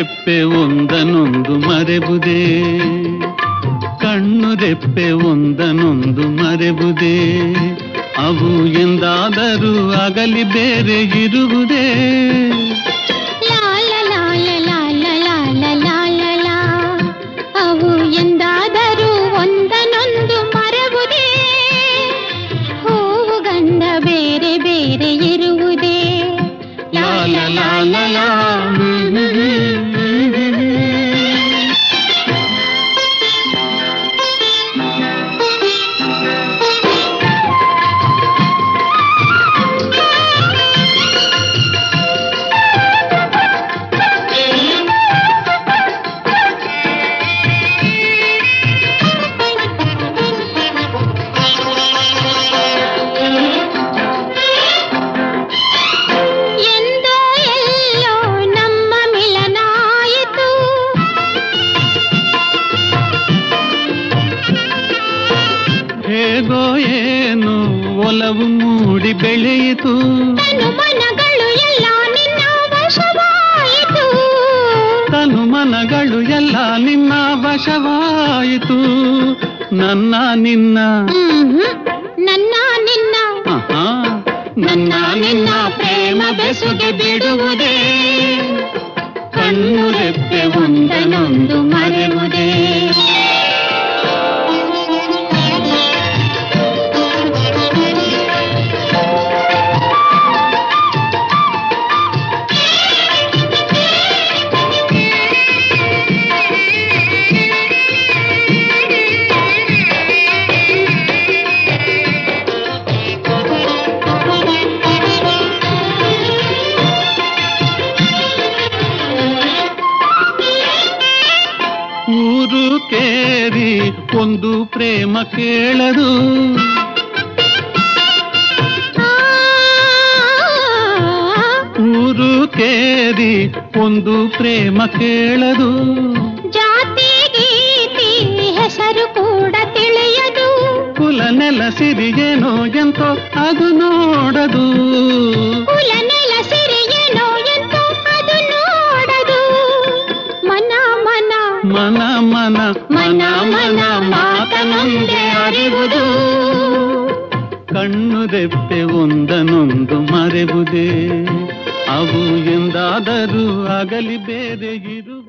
ರೆಪ್ಪೆ ಒಂದನೊಂದು ಮರೆಬುದೇ, ಕಣ್ಣು ರೆಪ್ಪೆ ಒಂದನೊಂದು ಮರೆಬುದೇ, ಅವು ಎಂದಾದರೂ ಅಗಲಿ ಬೇರೆ ಇರುವುದೇ. ಅವು ಎಂದಾದರೂ ಒಂದನೊಂದು ಮರೆಬುದೇ, ಹೂವು ಗಂಧ ಬೇರೆ ಬೇರೆ ಇರುವುದೇ. ಲಾಲ ಲಾಲ ಲಾ. ಹೇಗೋ ಏನು ಒಲವು ಮೂಡಿ ಬೆಳೆಯಿತು, ತನು ಮನಗಳು ಎಲ್ಲ ನಿನ್ನ ವಶವಾಯಿತು, ತನು ಮನಗಳು ಎಲ್ಲ ನಿನ್ನ ವಶವಾಯಿತು. ನನ್ನ ನಿನ್ನ ನನ್ನ ನಿನ್ನ ನನ್ನ ನಿನ್ನ ಪ್ರೇಮ ಬೆಸುಗೆ ಬಿಡುವುದೇ, ಕಣ್ಣು ರೆಪ್ಪೆ ಒಂದನೊಂದು ಮರೆಯುವುದೇ. ಊರು ಕೇರಿ ಒಂದು ಪ್ರೇಮ ಕೇಳದು, ಊರು ಕೇರಿ ಒಂದು ಪ್ರೇಮ ಕೇಳದು, ಜಾತಿ ಗೀತಿ ಹೆಸರು ಕೂಡ ತಿಳಿಯದು, ಕುಲ ನೆಲ ಸಿರಿಯೇನೋ ಎಂತೋ ಅದು ನೋಡದು, ಕುಲ ನೆಲ ಸಿರಿಯೇನೋ ಎಂತೋ ಅದು ನೋಡದು. ಮನ ಮನ ಮನ ಮನ ಮನ ಮನ ಮಾತನೊಂದೇ ಅರಿವುದು, ಕಣ್ಣು ರೆಪ್ಪೆ ಒಂದನೊಂದು ಮರೆಬುದೇ, ಅವು ಎಂದಾದರೂ ಅಗಲಿ ಬೇರೆ ಇರು.